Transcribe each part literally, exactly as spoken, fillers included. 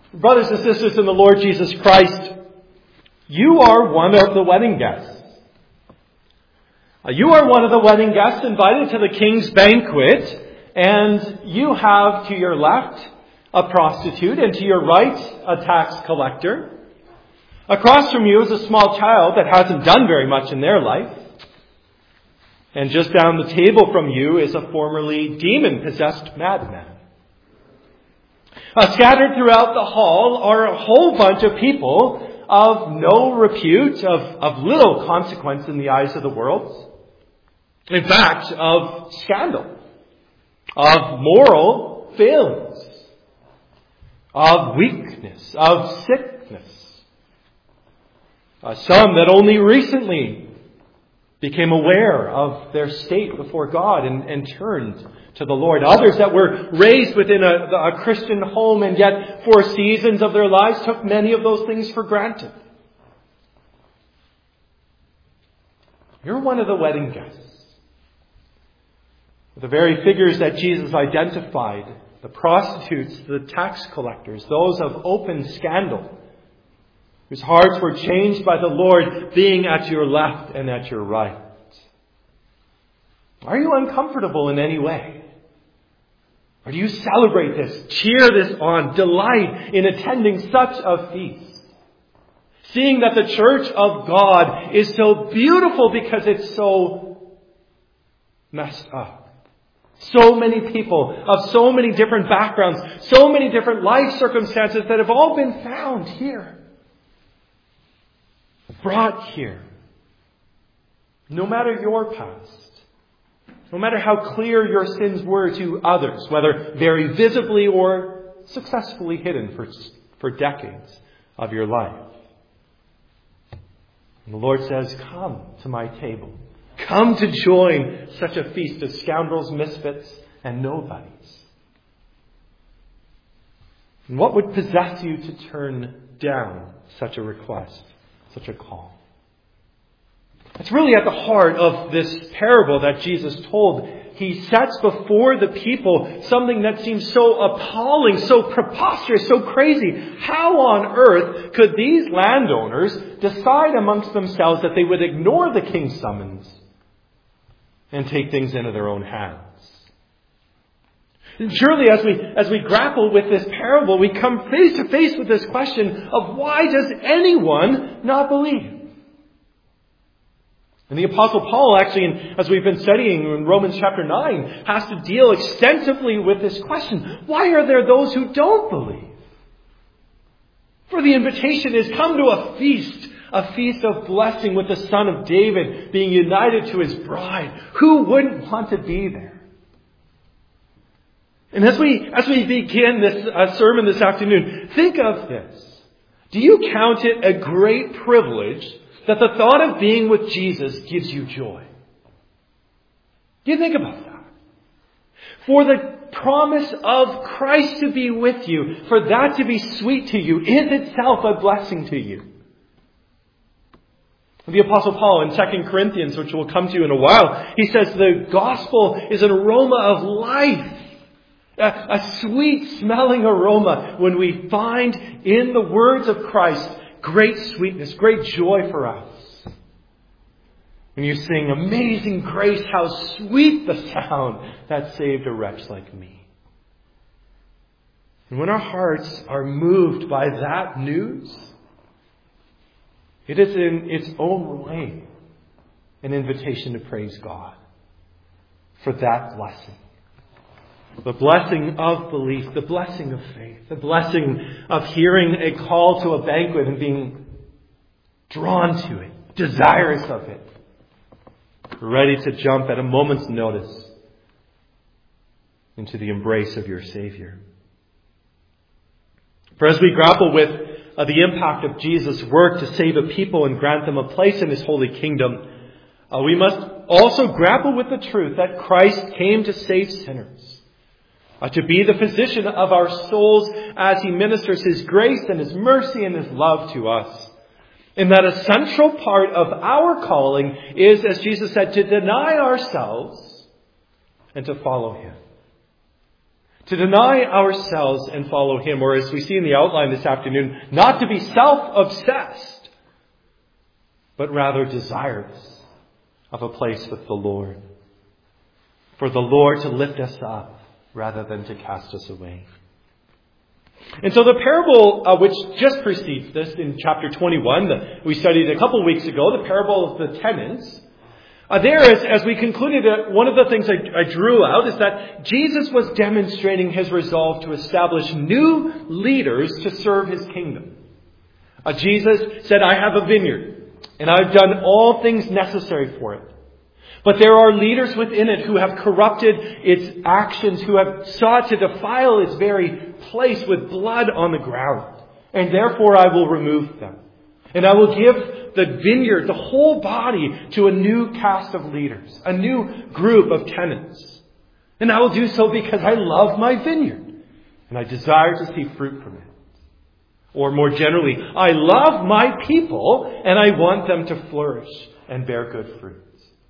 Brothers and sisters in the Lord Jesus Christ, you are one of the wedding guests. You are one of the wedding guests invited to the king's banquet, and you have to your left a prostitute and to your right a tax collector. Across from you is a small child that hasn't done very much in their life. And just down the table from you is a formerly demon-possessed madman. Uh, scattered throughout the hall are a whole bunch of people of no repute, of, of little consequence in the eyes of the world. In fact, of scandal, of moral failings, of weakness, of sickness. Uh, some that only recently became aware of their state before God and, and turned to the Lord. Others that were raised within a, a Christian home and yet for seasons of their lives took many of those things for granted. You're one of the wedding guests. The very figures that Jesus identified, the prostitutes, the tax collectors, those of open scandal, whose hearts were changed by the Lord being at your left and at your right. Are you uncomfortable in any way? Or do you celebrate this, cheer this on, delight in attending such a feast? Seeing that the church of God is so beautiful because it's so messed up. So many people of so many different backgrounds, so many different life circumstances that have all been found here. Brought here. No matter your past, no matter how clear your sins were to others, whether very visibly or successfully hidden for, for decades of your life. And the Lord says, come to my table. Come to join such a feast of scoundrels, misfits, and nobodies. And what would possess you to turn down such a request? Such a call. It's really at the heart of this parable that Jesus told. He sets before the people something that seems so appalling, so preposterous, so crazy. How on earth could these landowners decide amongst themselves that they would ignore the king's summons and take things into their own hands? And surely as we, as we grapple with this parable, we come face to face with this question of why does anyone not believe? And the Apostle Paul actually, as we've been studying in Romans chapter nine, has to deal extensively with this question. Why are there those who don't believe? For the invitation is come to a feast, a feast of blessing with the Son of David being united to his bride. Who wouldn't want to be there? And as we as we begin this uh, sermon this afternoon, think of this. Do you count it a great privilege that the thought of being with Jesus gives you joy? Do you think about that? For the promise of Christ to be with you, for that to be sweet to you, is itself a blessing to you. The Apostle Paul in Second Corinthians, which we'll come to in a while, he says the gospel is an aroma of life. A, a sweet smelling aroma when we find in the words of Christ great sweetness, great joy for us. When you sing, amazing grace, how sweet the sound that saved a wretch like me. And when our hearts are moved by that news, it is in its own way an invitation to praise God for that blessing. The blessing of belief, the blessing of faith, the blessing of hearing a call to a banquet and being drawn to it, desirous of it, ready to jump at a moment's notice into the embrace of your Savior. For as we grapple with uh, the impact of Jesus' work to save a people and grant them a place in His holy kingdom, uh, we must also grapple with the truth that Christ came to save sinners. Uh, to be the physician of our souls as He ministers His grace and His mercy and His love to us. And that a central part of our calling is, as Jesus said, to deny ourselves and to follow Him. to deny ourselves and follow Him, or as we see in the outline this afternoon, not to be self-obsessed, but rather desirous of a place with the Lord. For the Lord to lift us up rather than to cast us away. And so the parable uh, which just precedes this in chapter twenty-one, that we studied a couple weeks ago, the parable of the tenants, uh, there, as, as we concluded, uh, one of the things I, I drew out is that Jesus was demonstrating His resolve to establish new leaders to serve His kingdom. Uh, Jesus said, I have a vineyard, and I've done all things necessary for it. But there are leaders within it who have corrupted its actions, who have sought to defile its very place with blood on the ground. And therefore I will remove them. And I will give the vineyard, the whole body, to a new cast of leaders, a new group of tenants. And I will do so because I love my vineyard. And I desire to see fruit from it. Or more generally, I love my people and I want them to flourish and bear good fruit.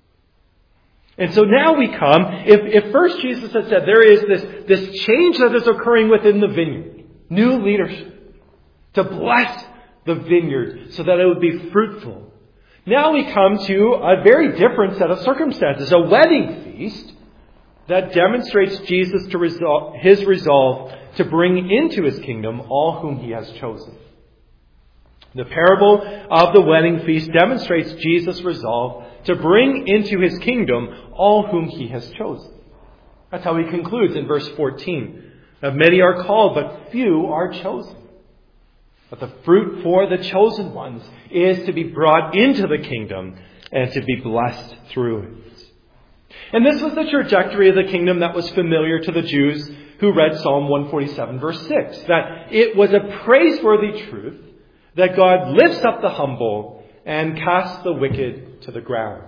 And so now we come, if, if first Jesus had said there is this, this change that is occurring within the vineyard, new leadership, to bless the vineyard so that it would be fruitful. Now we come to a very different set of circumstances, a wedding feast that demonstrates Jesus to resolve, His resolve to bring into His kingdom all whom He has chosen. The parable of the wedding feast demonstrates Jesus' resolve to bring into His kingdom all whom He has chosen. That's how He concludes in verse fourteen. Now, many are called, but few are chosen. But the fruit for the chosen ones is to be brought into the kingdom and to be blessed through it. And this was the trajectory of the kingdom that was familiar to the Jews who read Psalm one forty-seven verse six. That it was a praiseworthy truth that God lifts up the humble and casts the wicked to the ground.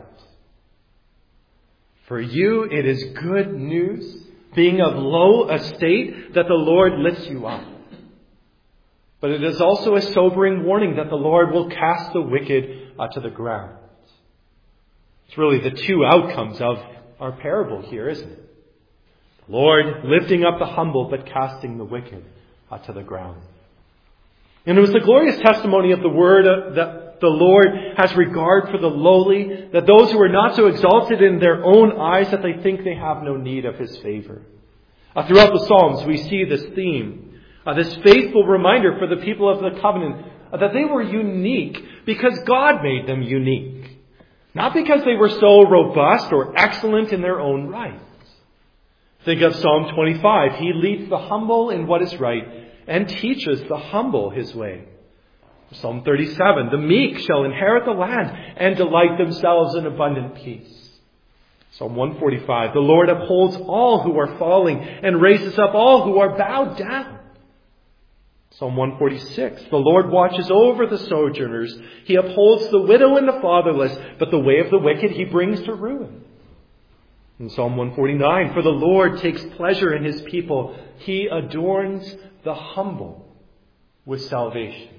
For you it is good news, being of low estate, that the Lord lifts you up. But it is also a sobering warning that the Lord will cast the wicked uh, to the ground. It's really the two outcomes of our parable here, isn't it? The Lord lifting up the humble, but casting the wicked uh, to the ground. And it was the glorious testimony of the Word uh, that the Lord has regard for the lowly, that those who are not so exalted in their own eyes that they think they have no need of His favor. Uh, throughout the Psalms, we see this theme, uh, this faithful reminder for the people of the covenant uh, that they were unique because God made them unique. Not because they were so robust or excellent in their own right. Think of Psalm twenty-five. He leads the humble in what is right and teaches the humble His way. Psalm thirty-seven. The meek shall inherit the land and delight themselves in abundant peace. Psalm one forty-five. The Lord upholds all who are falling and raises up all who are bowed down. Psalm one forty-six. The Lord watches over the sojourners. He upholds the widow and the fatherless, but the way of the wicked He brings to ruin. In Psalm one forty-nine, for the Lord takes pleasure in His people. He adorns the humble with salvation.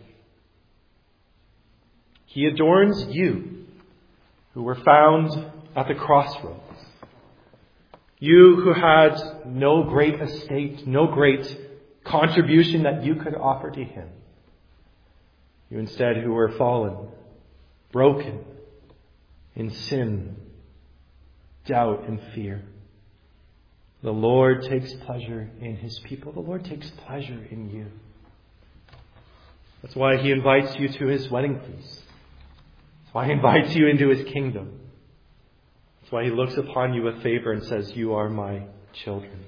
He adorns you who were found at the crossroads. You who had no great estate, no great contribution that you could offer to Him. You instead who were fallen, broken, in sin, doubt, and fear. The Lord takes pleasure in His people. The Lord takes pleasure in you. That's why He invites you to His wedding feast. That's why He invites you into His kingdom. That's why He looks upon you with favor and says, you are my children.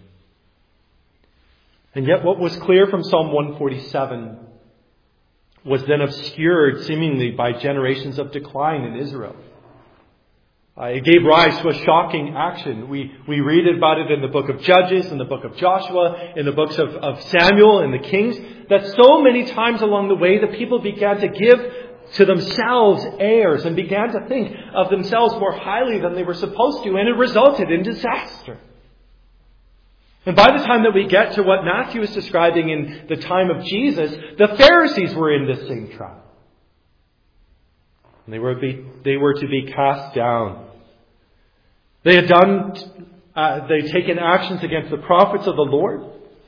And yet what was clear from Psalm one forty-seven was then obscured seemingly by generations of decline in Israel. Uh, it gave rise to a shocking action. We we read about it in the book of Judges, in the book of Joshua, in the books of, of Samuel and the Kings, that so many times along the way the people began to give to themselves heirs and began to think of themselves more highly than they were supposed to, and it resulted in disaster. And by the time that we get to what Matthew is describing in the time of Jesus, the Pharisees were in this same trap. And they were be, they were to be cast down. They had done, uh, they'd taken actions against the prophets of the Lord.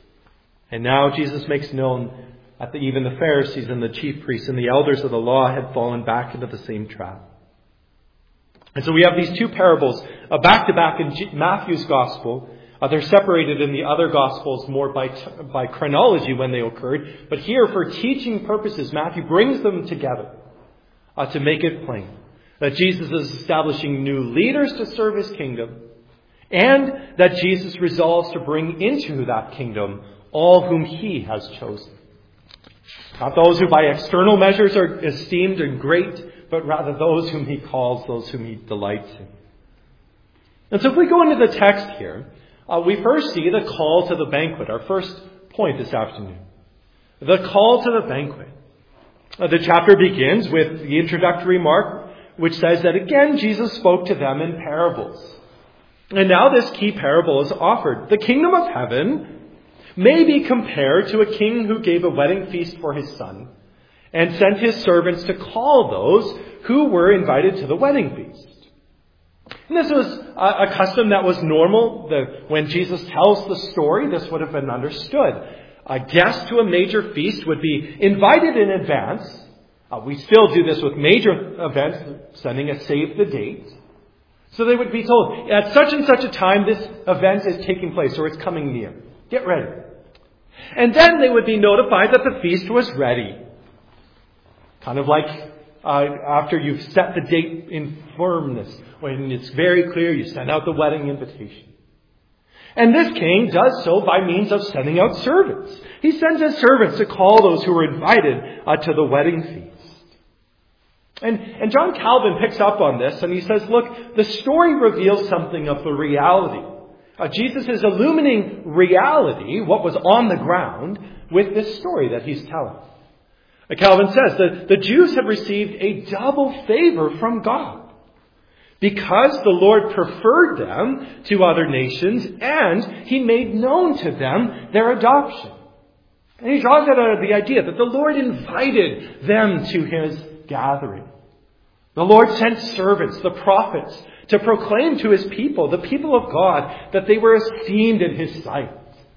And now Jesus makes known that the, even the Pharisees and the chief priests and the elders of the law had fallen back into the same trap. And so we have these two parables uh, back to back in G- Matthew's gospel. Uh, they're separated in the other gospels more by, t- by chronology when they occurred. But here, for teaching purposes, Matthew brings them together uh, to make it plain that Jesus is establishing new leaders to serve his kingdom, and that Jesus resolves to bring into that kingdom all whom he has chosen. Not those who by external measures are esteemed and great, but rather those whom he calls, those whom he delights in. And so if we go into the text here, uh, we first see the call to the banquet, our first point this afternoon. The call to the banquet. Uh, the chapter begins with the introductory remark, which says that again Jesus spoke to them in parables. And now this key parable is offered. The kingdom of heaven may be compared to a king who gave a wedding feast for his son and sent his servants to call those who were invited to the wedding feast. And this was a custom that was normal. The, when Jesus tells the story, this would have been understood. A guest to a major feast would be invited in advance. Uh, we still do this with major events, sending a save the date. So they would be told, at such and such a time, this event is taking place, or it's coming near. Get ready. And then they would be notified that the feast was ready. Kind of like uh, after you've set the date in firmness, when it's very clear, you send out the wedding invitation. And this king does so by means of sending out servants. He sends his servants to call those who were invited uh, to the wedding feast. And, and John Calvin picks up on this and he says, look, the story reveals something of the reality. Uh, Jesus is illuminating reality, what was on the ground, with this story that he's telling. Uh, Calvin says that the Jews have received a double favor from God because the Lord preferred them to other nations and he made known to them their adoption. And he draws out of the idea that the Lord invited them to his gathering. The Lord sent servants, the prophets, to proclaim to his people, the people of God, that they were esteemed in his sight.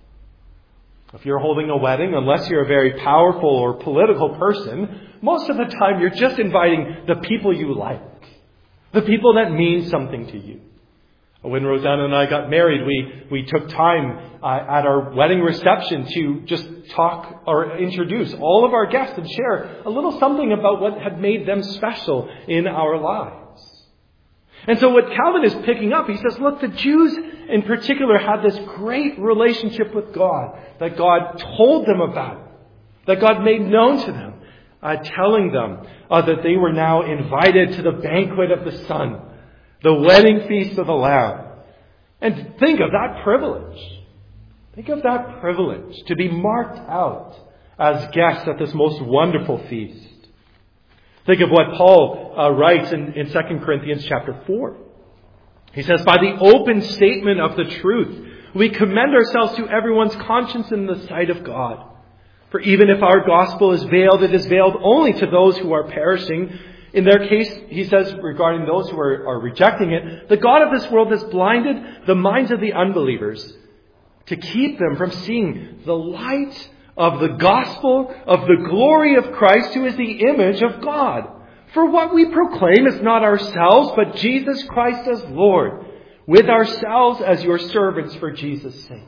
If you're holding a wedding, unless you're a very powerful or political person, most of the time you're just inviting the people you like, the people that mean something to you. When Rosanna and I got married, we, we took time uh, at our wedding reception to just talk or introduce all of our guests and share a little something about what had made them special in our lives. And so what Calvin is picking up, he says, look, the Jews in particular had this great relationship with God that God told them about, that God made known to them, uh, telling them uh, that they were now invited to the banquet of the Son, the wedding feast of the Lamb. And think of that privilege. Think of that privilege to be marked out as guests at this most wonderful feast. Think of what Paul uh, writes in, in Second Corinthians chapter four. He says, by the open statement of the truth, we commend ourselves to everyone's conscience in the sight of God. For even if our gospel is veiled, it is veiled only to those who are perishing. In their case, he says, regarding those who are, are rejecting it, the God of this world has blinded the minds of the unbelievers to keep them from seeing the light of the gospel of the glory of Christ, who is the image of God. For what we proclaim is not ourselves, but Jesus Christ as Lord, with ourselves as your servants for Jesus' sake.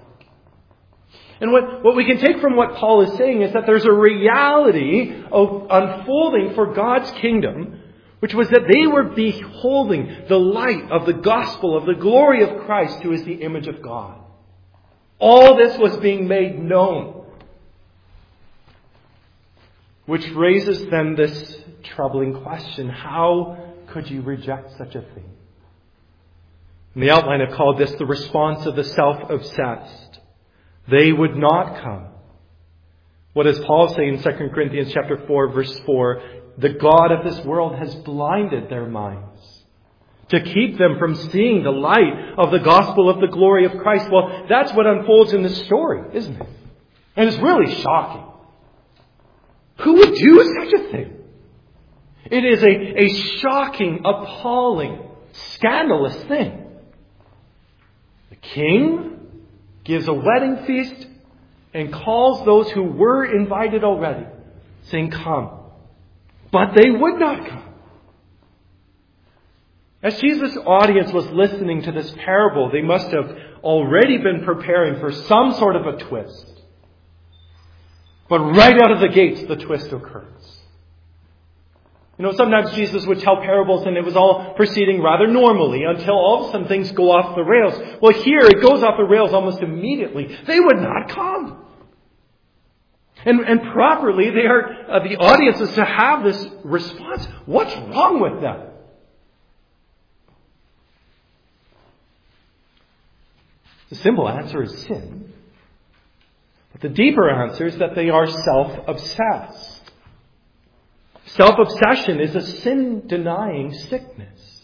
And what, what we can take from what Paul is saying is that there's a reality of unfolding for God's kingdom, which was that they were beholding the light of the gospel of the glory of Christ, who is the image of God. All this was being made known, which raises then this troubling question: how could you reject such a thing? In the outline, I've called this the response of the self-obsessed. They would not come. What does Paul say in Second Corinthians chapter four, verse four? The God of this world has blinded their minds to keep them from seeing the light of the gospel of the glory of Christ. Well, that's what unfolds in this story, isn't it? And it's really shocking. Who would do such a thing? It is a, a shocking, appalling, scandalous thing. The king gives a wedding feast and calls those who were invited already, saying, "Come." But they would not come. As Jesus' audience was listening to this parable, they must have already been preparing for some sort of a twist. But right out of the gates, the twist occurs. You know, sometimes Jesus would tell parables and it was all proceeding rather normally until all of a sudden things go off the rails. Well, here it goes off the rails almost immediately. They would not come. And, and properly, they are uh, the audience is to have this response. What's wrong with them? The simple answer is sin. But the deeper answer is that they are self-obsessed. Self-obsession is a sin-denying sickness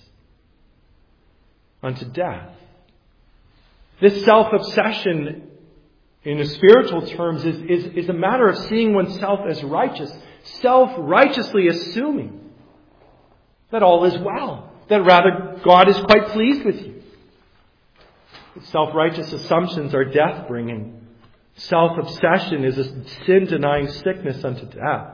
unto death. This self-obsession, in spiritual terms, is, is, is a matter of seeing oneself as righteous, self-righteously assuming that all is well, that rather God is quite pleased with you. Self-righteous assumptions are death-bringing. Self-obsession is a sin-denying sickness unto death.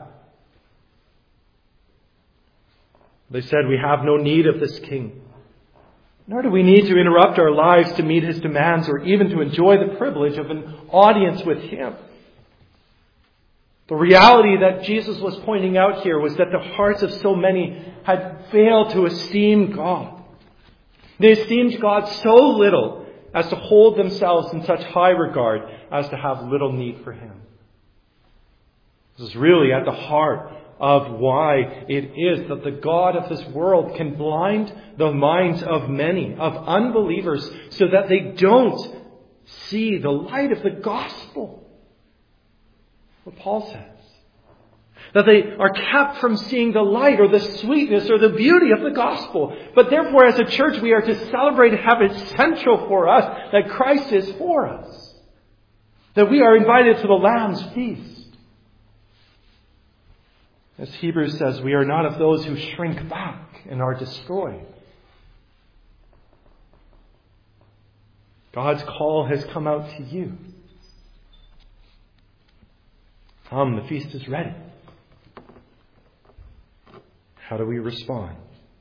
They said, "We have no need of this king, nor do we need to interrupt our lives to meet his demands or even to enjoy the privilege of an audience with him." The reality that Jesus was pointing out here was that the hearts of so many had failed to esteem God. They esteemed God so little as to hold themselves in such high regard as to have little need for him. This is really at the heart of why it is that the God of this world can blind the minds of many, of unbelievers, so that they don't see the light of the gospel. What Paul says. That they are kept from seeing the light or the sweetness or the beauty of the gospel. But therefore, as a church, we are to celebrate and have it central for us that Christ is for us. That we are invited to the Lamb's feast. As Hebrews says, we are not of those who shrink back and are destroyed. God's call has come out to you. Come, the feast is ready. How do we respond?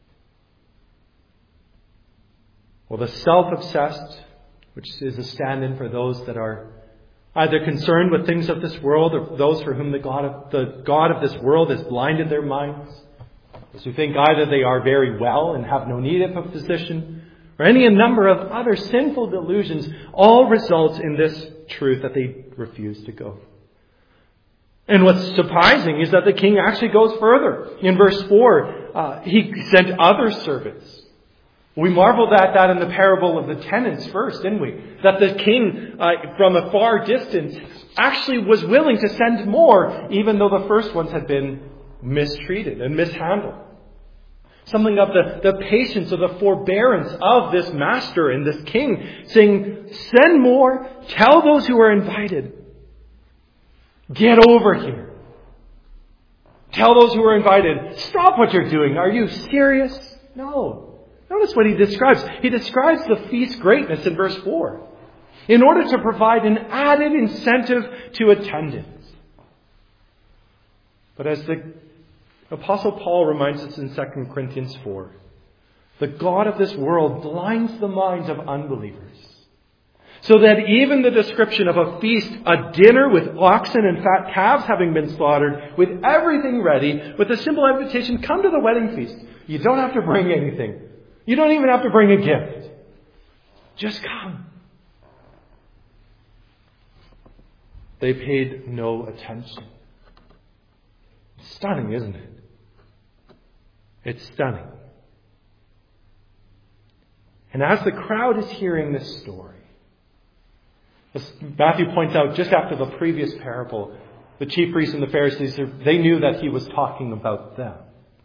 Well, the self-obsessed, which is a stand-in for those that are either concerned with things of this world or those for whom the God of, the God of this world has blinded their minds, those who think either they are very well and have no need of a physician, or any number of other sinful delusions, all result in this truth that they refuse to go. And what's surprising is that the king actually goes further. In verse four, uh, he sent other servants. We marveled at that in the parable of the tenants first, didn't we? That the king, uh, from a far distance, actually was willing to send more, even though the first ones had been mistreated and mishandled. Something of the, the patience or the forbearance of this master and this king, saying, send more, tell those who are invited. Get over here. Tell those who are invited, stop what you're doing. Are you serious? No. Notice what he describes. He describes the feast greatness in verse four. In order to provide an added incentive to attendance. But as the Apostle Paul reminds us in Second Corinthians four, the God of this world blinds the minds of unbelievers. So that even the description of a feast, a dinner with oxen and fat calves having been slaughtered, with everything ready, with a simple invitation, come to the wedding feast. You don't have to bring anything. You don't even have to bring a gift. Just come. They paid no attention. Stunning, isn't it? It's stunning. And as the crowd is hearing this story, as Matthew points out, just after the previous parable, the chief priests and the Pharisees, they knew that he was talking about them.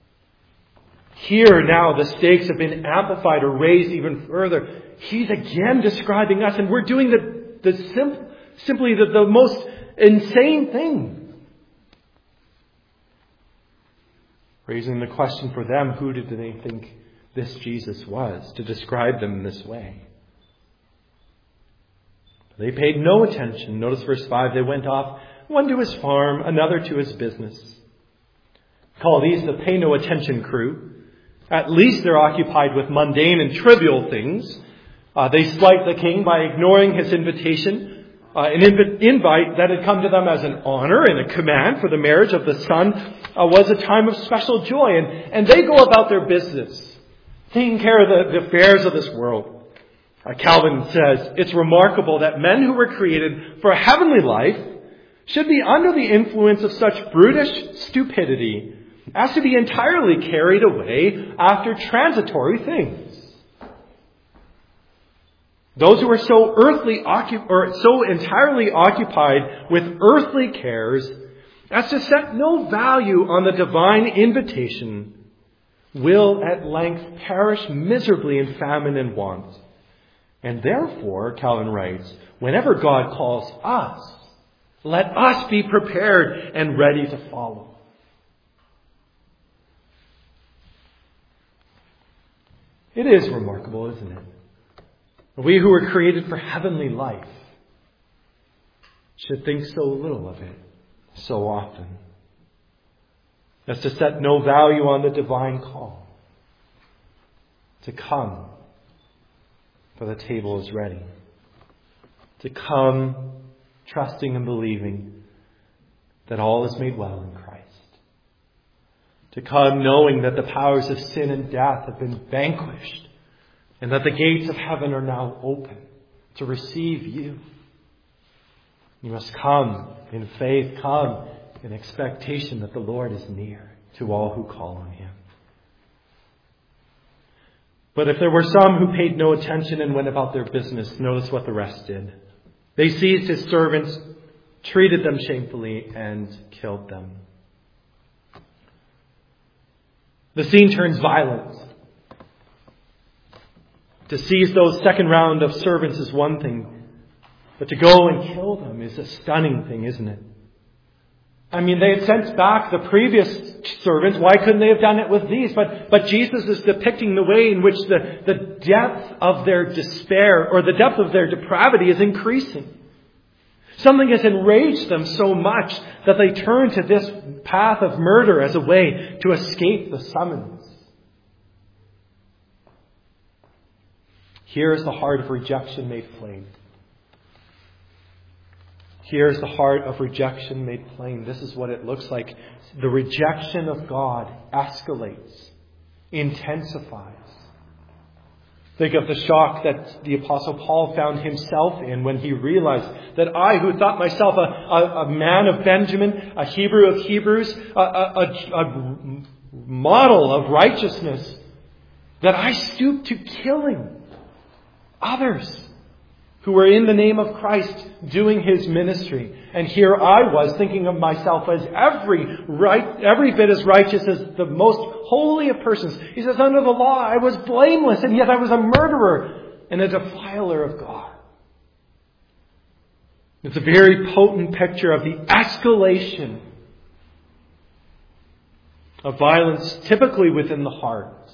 Here now the stakes have been amplified or raised even further. He's again describing us, and we're doing the, the sim, simply the, the most insane thing. Raising the question for them, who did they think this Jesus was to describe them in this way? They paid no attention. Notice verse five, they went off, one to his farm, another to his business. Call these the pay no attention crew. At least they're occupied with mundane and trivial things. Uh, they slight the king by ignoring his invitation, uh, an inv- invite that had come to them as an honor and a command for the marriage of the son uh, was a time of special joy. And, and they go about their business, taking care of the, the affairs of this world. Uh, Calvin says, it's remarkable that men who were created for a heavenly life should be under the influence of such brutish stupidity as to be entirely carried away after transitory things. Those who are so earthly occup- or so entirely occupied with earthly cares as to set no value on the divine invitation will at length perish miserably in famine and want. And therefore, Calvin writes, whenever God calls us, let us be prepared and ready to follow. It is remarkable, isn't it? We who were created for heavenly life should think so little of it so often as to set no value on the divine call to come, for the table is ready. To come trusting and believing that all is made well in Christ. To come knowing that the powers of sin and death have been vanquished and that the gates of heaven are now open to receive you. You must come in faith, come in expectation that the Lord is near to all who call on Him. But if there were some who paid no attention and went about their business, notice what the rest did. They seized his servants, treated them shamefully, and killed them. The scene turns violent. To seize those second round of servants is one thing, but to go and kill them is a stunning thing, isn't it? I mean, they had sent back the previous servants. Why couldn't they have done it with these? But, but Jesus is depicting the way in which the, the depth of their despair or the depth of their depravity is increasing. Something has enraged them so much that they turn to this path of murder as a way to escape the summons. Here is the heart of rejection made plain. Here is the heart of rejection made plain. This is what it looks like. The rejection of God escalates, intensifies. Think of the shock that the Apostle Paul found himself in when he realized that I, who thought myself a, a, a man of Benjamin, a Hebrew of Hebrews, a, a, a, a model of righteousness, that I stooped to killing others who were in the name of Christ doing His ministry. And here I was thinking of myself as every right, every bit as righteous as the most holy of persons. He says, under the law I was blameless, and yet I was a murderer and a defiler of God. It's a very potent picture of the escalation of violence typically within the heart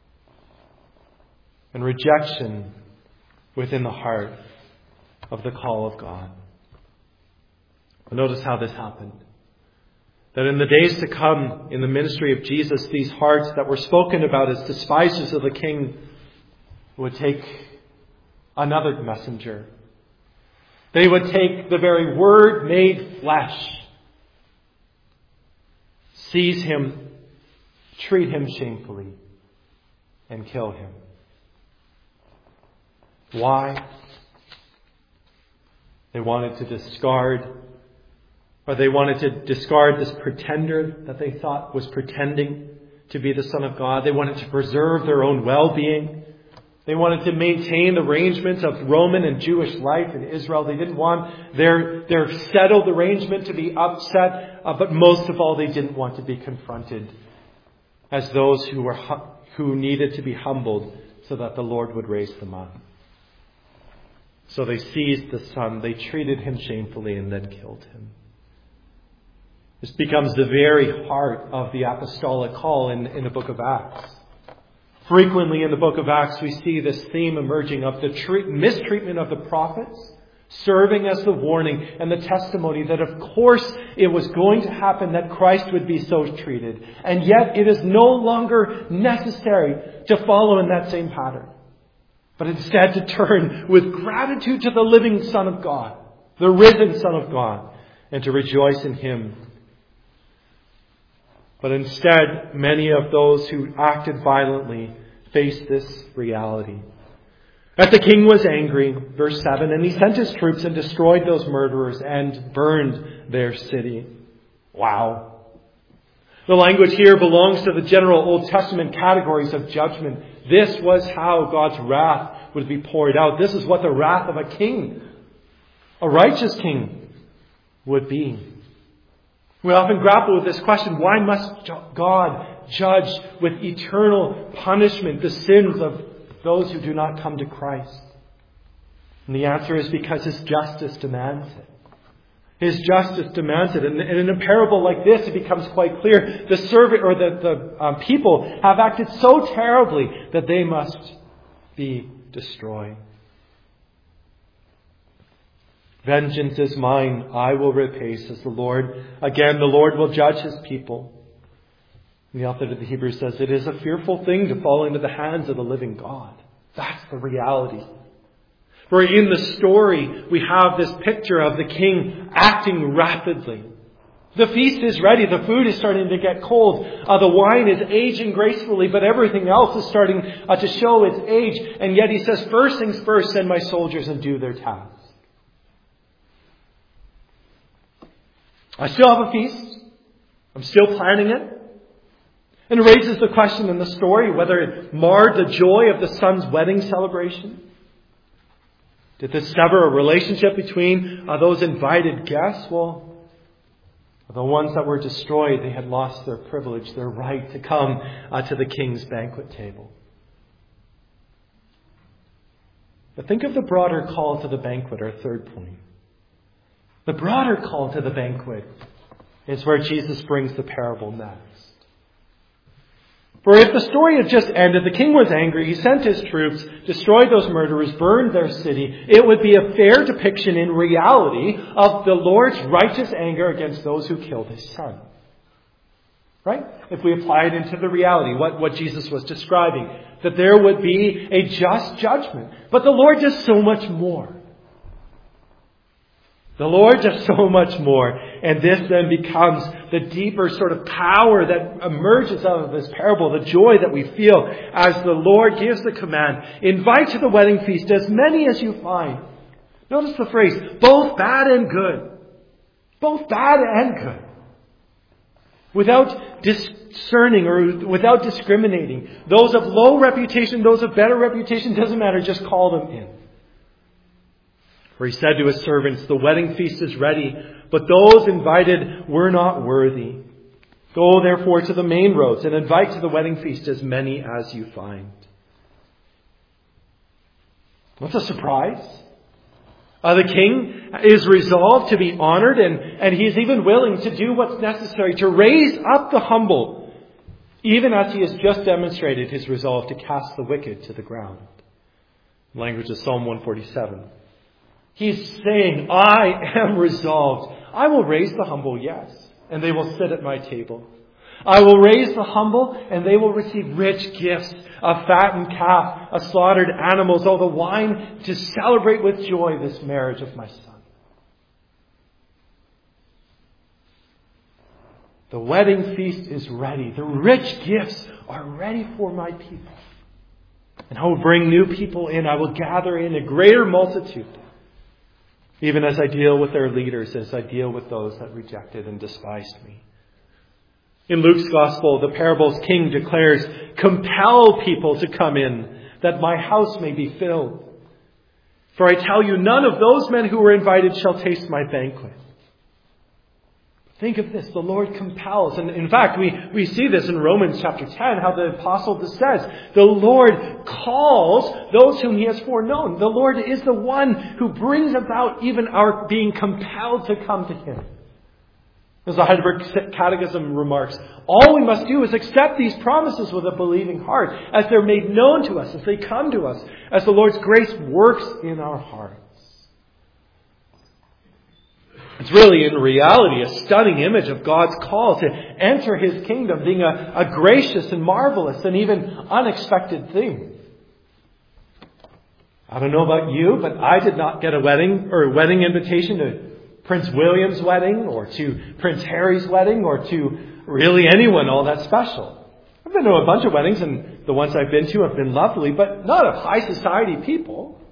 and rejection within the heart of the call of God. Notice how this happened. That in the days to come in the ministry of Jesus, these hearts that were spoken about as despisers of the King would take another messenger. They would take the very Word made flesh, seize Him, treat Him shamefully, and kill Him. Why? They wanted to discard, or they wanted to discard this pretender that they thought was pretending to be the Son of God. They wanted to preserve their own well-being. They wanted to maintain the arrangements of Roman and Jewish life in Israel. They didn't want their, their settled arrangement to be upset, uh, but most of all, they didn't want to be confronted as those who were who needed to be humbled so that the Lord would raise them up. So they seized the Son, they treated Him shamefully, and then killed Him. This becomes the very heart of the apostolic call in, in the book of Acts. Frequently in the book of Acts we see this theme emerging of the treat, mistreatment of the prophets, serving as the warning and the testimony that of course it was going to happen that Christ would be so treated. And yet it is no longer necessary to follow in that same pattern, but instead to turn with gratitude to the living Son of God, the risen Son of God, and to rejoice in Him. But instead, many of those who acted violently faced this reality. That the king was angry, verse seven, and he sent his troops and destroyed those murderers and burned their city. Wow. The language here belongs to the general Old Testament categories of judgment. This was how God's wrath would be poured out. This is what the wrath of a king, a righteous king, would be. We often grapple with this question, why must God judge with eternal punishment the sins of those who do not come to Christ? And the answer is because His justice demands it. His justice demands it. And in a parable like this, it becomes quite clear the servant or the, the um, people have acted so terribly that they must be destroyed. Vengeance is mine, I will repay, says the Lord. Again, the Lord will judge His people. The author of the Hebrews says, it is a fearful thing to fall into the hands of the living God. That's the reality. For in the story, we have this picture of the king acting rapidly. The feast is ready. The food is starting to get cold. Uh, the wine is aging gracefully, but everything else is starting uh, to show its age. And yet he says, first things first, send my soldiers and do their task. I still have a feast. I'm still planning it. And it raises the question in the story whether it marred the joy of the son's wedding celebration. Did this sever a relationship between uh, those invited guests? Well, the ones that were destroyed, they had lost their privilege, their right to come uh, to the king's banquet table. But think of the broader call to the banquet, our third point. The broader call to the banquet is where Jesus brings the parable next. For if the story had just ended, the king was angry, he sent his troops, destroyed those murderers, burned their city, it would be a fair depiction in reality of the Lord's righteous anger against those who killed His Son. Right? If we apply it into the reality, what, what Jesus was describing, that there would be a just judgment. But the Lord does so much more. The Lord does so much more. And this then becomes the deeper sort of power that emerges out of this parable, the joy that we feel as the Lord gives the command, invite to the wedding feast as many as you find. Notice the phrase, both bad and good. Both bad and good. Without discerning or without discriminating. Those of low reputation, those of better reputation, doesn't matter, just call them in. For he said to his servants, the wedding feast is ready, but those invited were not worthy. Go therefore to the main roads and invite to the wedding feast as many as you find. What's a surprise? Uh, the king is resolved to be honored, and, and he's even willing to do what's necessary to raise up the humble, even as he has just demonstrated his resolve to cast the wicked to the ground. Language of Psalm one forty-seven. He's saying, I am resolved. I will raise the humble, yes, and they will sit at my table. I will raise the humble, and they will receive rich gifts, a fattened calf, a slaughtered animals, all the wine to celebrate with joy this marriage of my son. The wedding feast is ready. The rich gifts are ready for my people. And I will bring new people in. I will gather in a greater multitude. Even as I deal with their leaders, as I deal with those that rejected and despised me. In Luke's Gospel, the parable's king declares, compel people to come in, that my house may be filled. For I tell you, none of those men who were invited shall taste my banquet. Think of this, the Lord compels. And in fact, we, we see this in Romans chapter ten, how the apostle says, the Lord calls those whom He has foreknown. The Lord is the one who brings about even our being compelled to come to Him. As the Heidelberg Catechism remarks, all we must do is accept these promises with a believing heart, as they're made known to us, as they come to us, as the Lord's grace works in our hearts. It's really, in reality, a stunning image of God's call to enter His kingdom, being a, a gracious and marvelous and even unexpected thing. I don't know about you, but I did not get a wedding or a wedding invitation to Prince William's wedding or to Prince Harry's wedding or to really anyone all that special. I've been to a bunch of weddings, and the ones I've been to have been lovely, but not of high society people.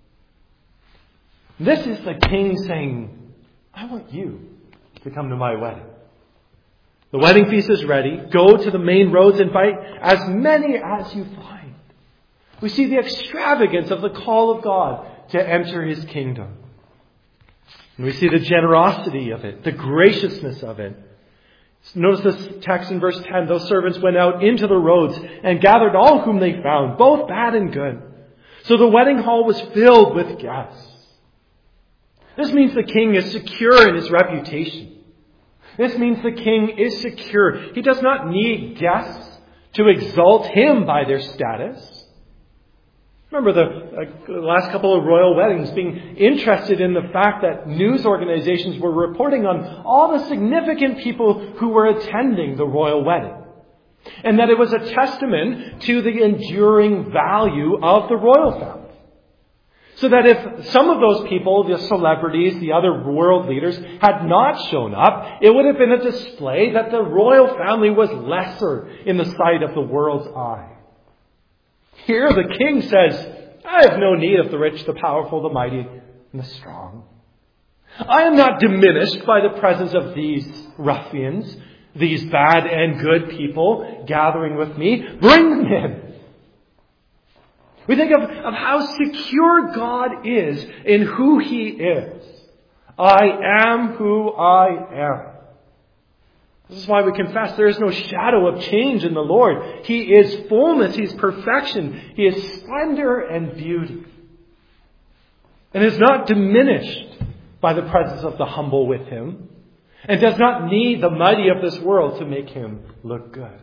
This is the King saying, I want you to come to my wedding. The wedding feast is ready. Go to the main roads, invite as many as you find. We see the extravagance of the call of God to enter His kingdom. And we see the generosity of it, the graciousness of it. Notice this text in verse ten. Those servants went out into the roads and gathered all whom they found, both bad and good. So the wedding hall was filled with guests. This means the king is secure in his reputation. This means the king is secure. He does not need guests to exalt him by their status. Remember the, uh, the last couple of royal weddings, being interested in the fact that news organizations were reporting on all the significant people who were attending the royal wedding. And that it was a testament to the enduring value of the royal family. So that if some of those people, the celebrities, the other world leaders, had not shown up, it would have been a display that the royal family was lesser in the sight of the world's eye. Here the king says, I have no need of the rich, the powerful, the mighty, and the strong. I am not diminished by the presence of these ruffians, these bad and good people gathering with me. Bring them in. We think of, of how secure God is in who He is. I am who I am. This is why we confess there is no shadow of change in the Lord. He is fullness. He is perfection. He is splendor and beauty. And is not diminished by the presence of the humble with Him. And does not need the mighty of this world to make Him look good.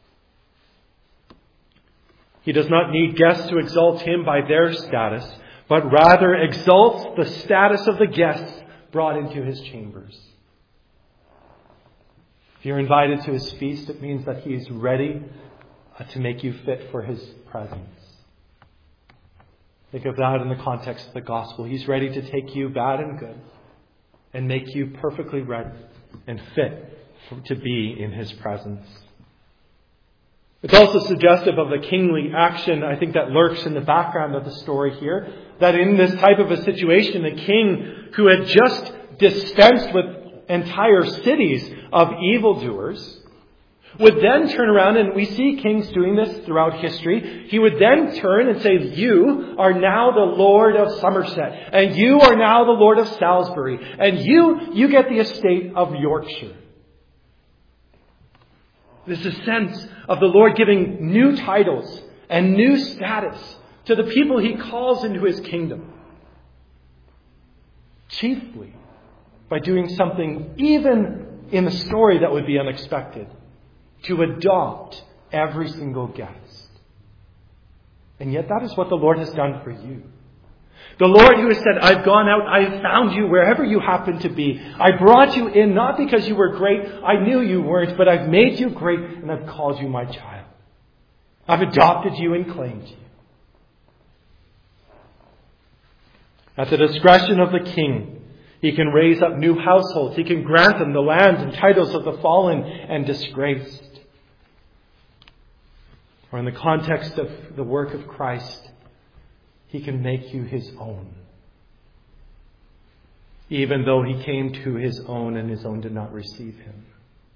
He does not need guests to exalt Him by their status, but rather exalts the status of the guests brought into His chambers. If you're invited to His feast, it means that He is ready to make you fit for His presence. Think of that in the context of the gospel. He's ready to take you bad and good and make you perfectly ready and fit to be in His presence. It's also suggestive of the kingly action, I think, that lurks in the background of the story here. That in this type of a situation, a king who had just dispensed with entire cities of evildoers would then turn around, and we see kings doing this throughout history. He would then turn and say, you are now the Lord of Somerset, and you are now the Lord of Salisbury, and you, you get the estate of Yorkshire. There's a sense of the Lord giving new titles and new status to the people He calls into His kingdom. Chiefly by doing something even in the story that would be unexpected. To adopt every single guest. And yet that is what the Lord has done for you. The Lord who has said, I've gone out, I've found you wherever you happen to be. I brought you in not because you were great, I knew you weren't, but I've made you great and I've called you my child. I've adopted you and claimed you. At the discretion of the king, He can raise up new households. He can grant them the lands and titles of the fallen and disgraced. Or in the context of the work of Christ, He can make you His own. Even though He came to His own and His own did not receive Him.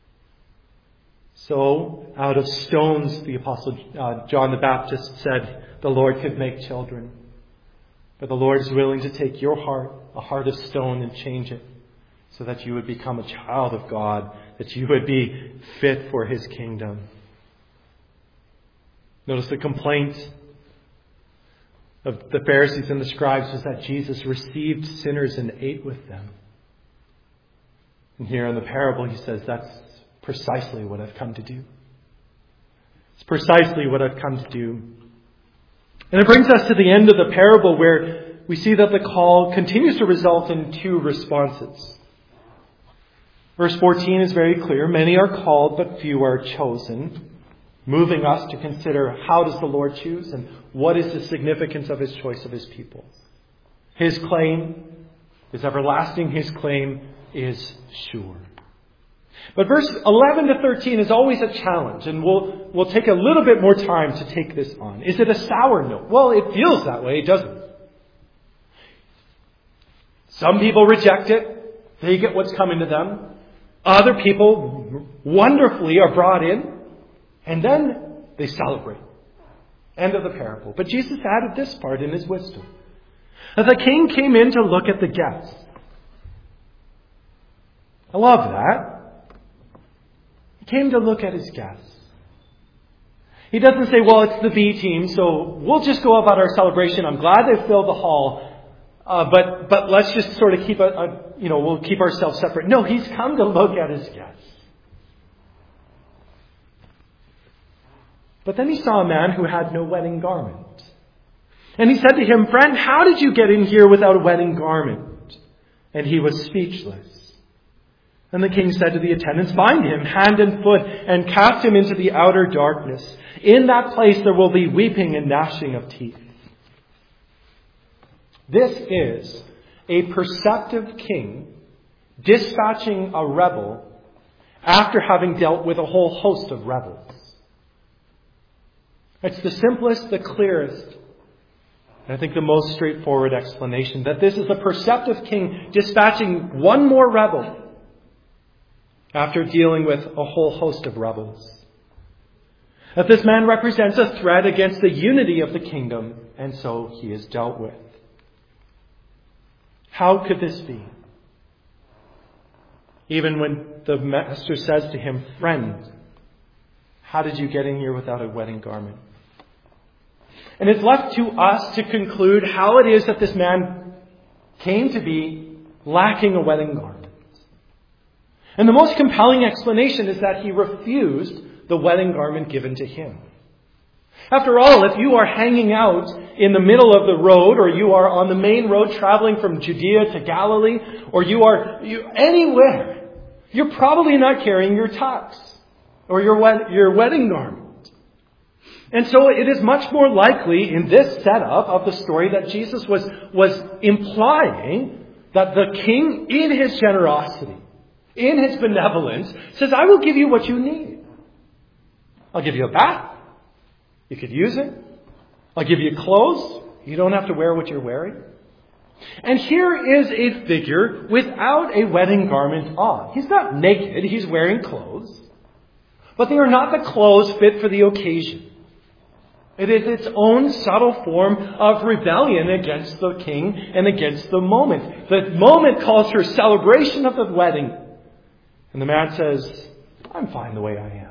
So, out of stones, the Apostle uh, John the Baptist said, the Lord could make children. But the Lord is willing to take your heart, a heart of stone, and change it so that you would become a child of God, that you would be fit for His kingdom. Notice the complaint of the Pharisees and the scribes was that Jesus received sinners and ate with them. And here in the parable He says, that's precisely what I've come to do. It's precisely what I've come to do. And it brings us to the end of the parable where we see that the call continues to result in two responses. Verse fourteen is very clear. Many are called, but few are chosen. Moving us to consider, how does the Lord choose and what is the significance of His choice of His people? His claim is everlasting. His claim is sure. But verse eleven to thirteen is always a challenge, and we'll, we'll take a little bit more time to take this on. Is it a sour note? Well, it feels that way, doesn't it? Some people reject it. They get what's coming to them. Other people wonderfully are brought in, and then they celebrate. End of the parable. But Jesus added this part in His wisdom. As the king came in to look at the guests. I love that. He came to look at His guests. He doesn't say, well, it's the B team, so we'll just go about our celebration. I'm glad they filled the hall. Uh, but but let's just sort of keep a, a, you know, we'll keep ourselves separate. No, He's come to look at His guests. But then He saw a man who had no wedding garment. And He said to him, friend, how did you get in here without a wedding garment? And he was speechless. And the king said to the attendants, bind him hand and foot and cast him into the outer darkness. In that place there will be weeping and gnashing of teeth. This is a perceptive king dispatching a rebel after having dealt with a whole host of rebels. It's the simplest, the clearest, and I think the most straightforward explanation, that this is a perceptive king dispatching one more rebel after dealing with a whole host of rebels. That this man represents a threat against the unity of the kingdom, and so he is dealt with. How could this be? Even when the master says to him, friend, how did you get in here without a wedding garment? And it's left to us to conclude how it is that this man came to be lacking a wedding garment. And the most compelling explanation is that he refused the wedding garment given to him. After all, if you are hanging out in the middle of the road, or you are on the main road traveling from Judea to Galilee, or you are you, anywhere, you're probably not carrying your tux or your, wed, your wedding garment. And so it is much more likely in this setup of the story that Jesus was, was implying that the king, in his generosity, in his benevolence, says, I will give you what you need. I'll give you a bath. You could use it. I'll give you clothes. You don't have to wear what you're wearing. And here is a figure without a wedding garment on. He's not naked. He's wearing clothes. But they are not the clothes fit for the occasion. It is its own subtle form of rebellion against the king and against the moment. The moment calls for celebration of the wedding. And the man says, I'm fine the way I am.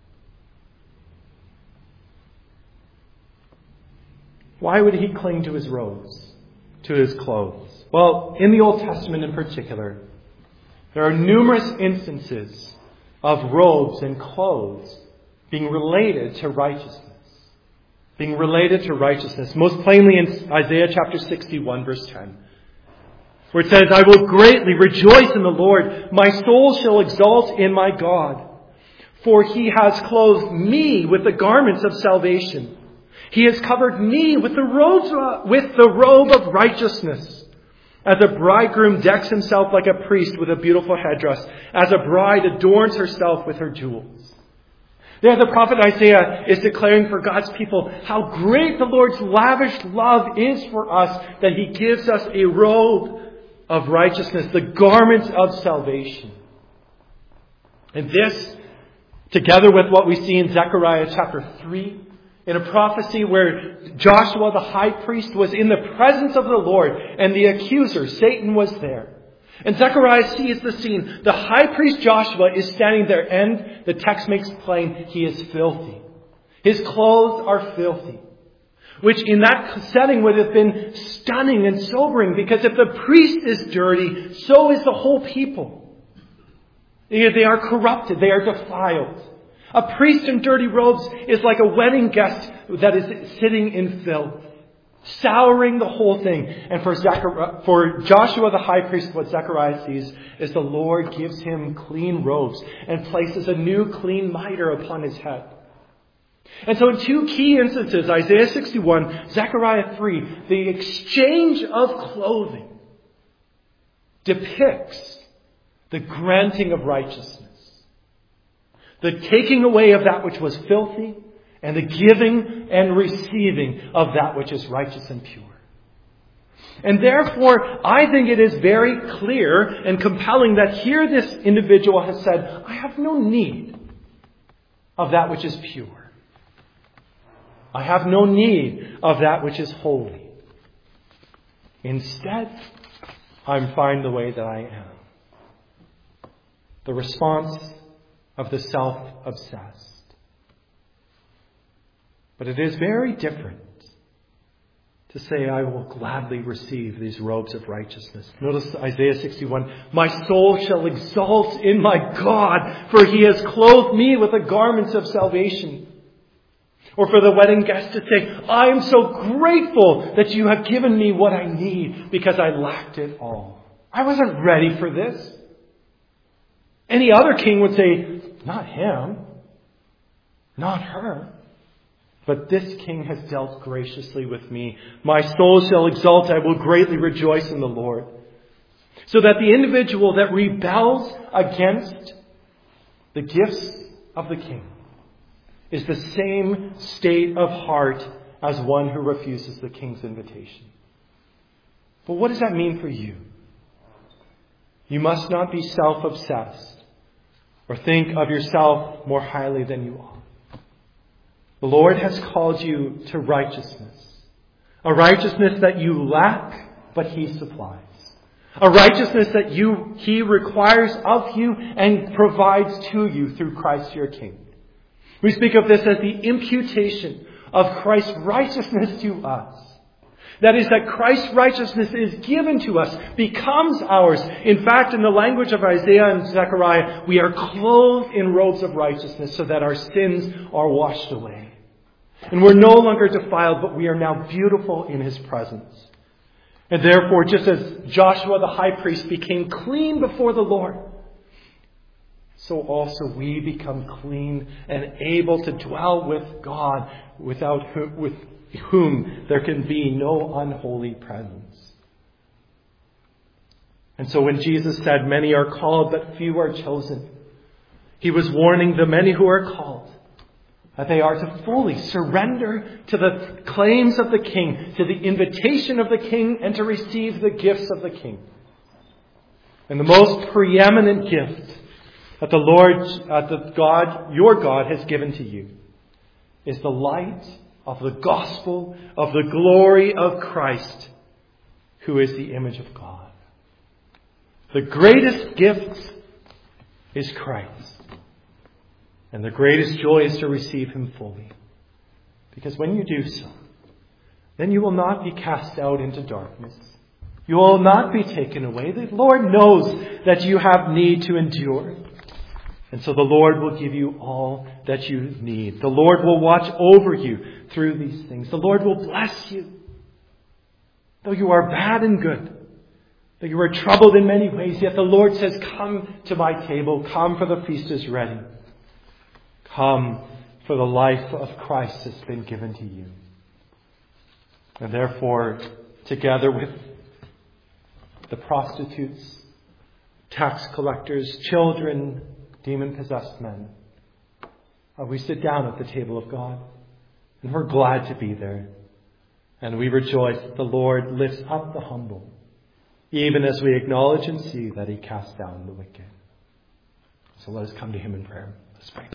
Why would he cling to his robes, to his clothes? Well, in the Old Testament in particular, there are numerous instances of robes and clothes being related to righteousness. Being related to righteousness. Most plainly in Isaiah chapter sixty-one, verse ten. Where it says, I will greatly rejoice in the Lord. My soul shall exult in my God. For He has clothed me with the garments of salvation. He has covered me with the robe, with the robe of righteousness. As a bridegroom decks himself like a priest with a beautiful headdress. As a bride adorns herself with her jewels. There the prophet Isaiah is declaring for God's people how great the Lord's lavish love is for us, that He gives us a robe of righteousness, the garment of salvation. And this, together with what we see in Zechariah chapter three, in a prophecy where Joshua the high priest was in the presence of the Lord and the accuser, Satan, was there. And Zechariah sees the scene. The high priest Joshua is standing there, and the text makes plain he is filthy. His clothes are filthy. Which in that setting would have been stunning and sobering, because if the priest is dirty, so is the whole people. They are corrupted. They are defiled. A priest in dirty robes is like a wedding guest that is sitting in filth. souring the whole thing. And for Zechariah, for Joshua the high priest, what Zechariah sees is the Lord gives him clean robes and places a new clean mitre upon his head. And so in two key instances, Isaiah sixty-one, Zechariah three, the exchange of clothing depicts the granting of righteousness, the taking away of that which was filthy, and the giving and receiving of that which is righteous and pure. And therefore, I think it is very clear and compelling that here this individual has said, I have no need of that which is pure. I have no need of that which is holy. Instead, I'm fine the way that I am. The response of the self-obsessed. But it is very different to say, I will gladly receive these robes of righteousness. Notice Isaiah sixty-one, my soul shall exult in my God, for he has clothed me with the garments of salvation. Or for the wedding guest to say, I am so grateful that you have given me what I need because I lacked it all. I wasn't ready for this. Any other king would say, not him, not her. But this king has dealt graciously with me. My soul shall exult, I will greatly rejoice in the Lord. So that the individual that rebels against the gifts of the king is the same state of heart as one who refuses the king's invitation. But what does that mean for you? You must not be self-obsessed or think of yourself more highly than you are. The Lord has called you to righteousness. A righteousness that you lack, but He supplies. A righteousness that you He requires of you and provides to you through Christ your King. We speak of this as the imputation of Christ's righteousness to us. That is, that Christ's righteousness is given to us, becomes ours. In fact, in the language of Isaiah and Zechariah, we are clothed in robes of righteousness so that our sins are washed away. And we're no longer defiled, but we are now beautiful in His presence. And therefore, just as Joshua the high priest became clean before the Lord, so also we become clean and able to dwell with God, without whom, with whom there can be no unholy presence. And so when Jesus said, many are called, but few are chosen, He was warning the many who are called that they are to fully surrender to the claims of the King, to the invitation of the King, and to receive the gifts of the King. And the most preeminent gift that the Lord, uh, that God, your God, has given to you is the light of the gospel of the glory of Christ, who is the image of God. The greatest gift is Christ. And the greatest joy is to receive Him fully. Because when you do so, then you will not be cast out into darkness. You will not be taken away. The Lord knows that you have need to endure. And so the Lord will give you all that you need. The Lord will watch over you through these things. The Lord will bless you. Though you are bad and good, though you are troubled in many ways, yet the Lord says, come to my table. Come, for the feast is ready. Come, for the life of Christ has been given to you. And therefore, together with the prostitutes, tax collectors, children, demon-possessed men, uh, we sit down at the table of God. And we're glad to be there. And we rejoice that the Lord lifts up the humble, even as we acknowledge and see that He casts down the wicked. So let us come to Him in prayer. Let's pray.